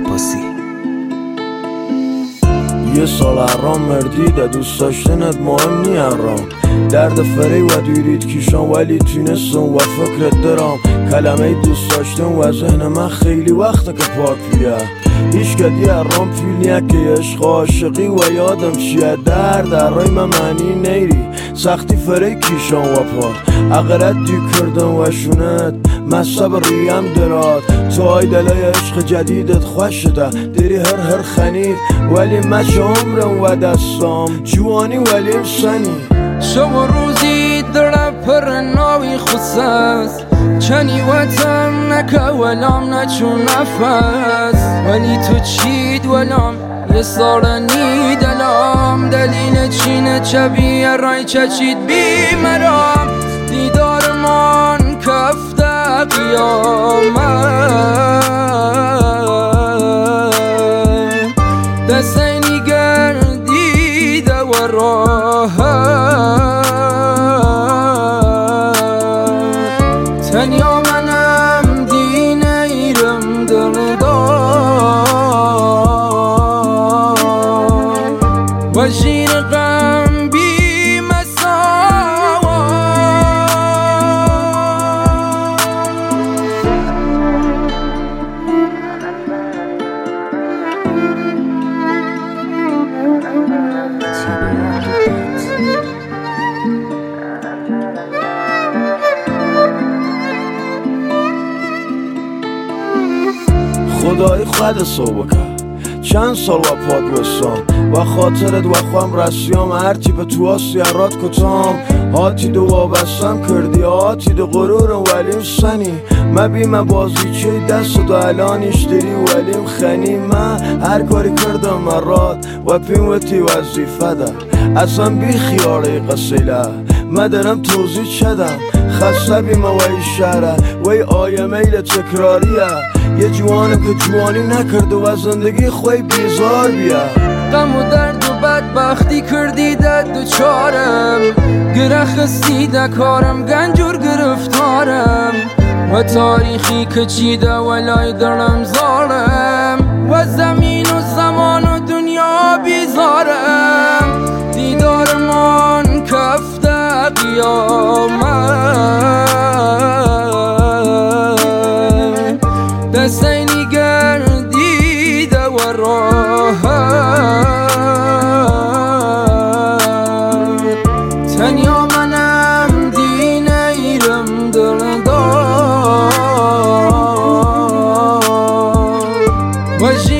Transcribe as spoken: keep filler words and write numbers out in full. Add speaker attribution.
Speaker 1: عباسی.
Speaker 2: یه سال حرام مردیده دوست داشتنت مهم نی حرام درد فری و دیرید کیشان ولی تونستم و فکرت درام کلمه دوست داشتن و ذهن من خیلی وقته که پاک بیه هیچ کدی حرام فیل نیه که عشق عاشقی و یادم چیه درد درای من معنی نیری سختی فری کیشان و پاد اقرد دی کردن و شونت مصب ریم دراد تو های دلای عشق جدیدت خوش شده داری هر هر خنی ولی مش عمرم و دستام جوانی ولیم سنی
Speaker 3: شما روزی در پر ناوی خصاص چنی وطن نکه ولام نچون نفس ولی تو چید ولام یه سارنی دلام دلیل چینه چبیه رای چچید بی مرام دیدار من کفته قیامت دستینی گردیده و راحت تنیا منم دین ایرم دردان و شیر غم بی مساوات
Speaker 2: خدای خود صبح کرد چند سال و پاد بستم و خاطرت و خوام رسیام هرچی به تو آسی اراد کتام هاتی دو وابستم کردی هاتی دو غرورم ولیم سنی ما بیم بازی چه دست دو الانیش داری ولیم خنی من هر کاری کردم مراد و پیموتی وظیفه ده اصلا بی خیاره قصیله ما دارم توضیح چدم خسته بیم وی شهره وی آیه میل تکراریه یه جوانم که جوانی نکرده و زندگی خوی بیزار بیا
Speaker 3: غم و درد و بدبختی کردی دد دو چارم گره خستیده کارم گنجور گرفتارم و تاریخی که چیده ولای درم زارم و زمین و زمان و دنیا بیزارم دیدار من کفته قیامت دستینی گردیده و راحت تنیا منم دین ایرم دردان و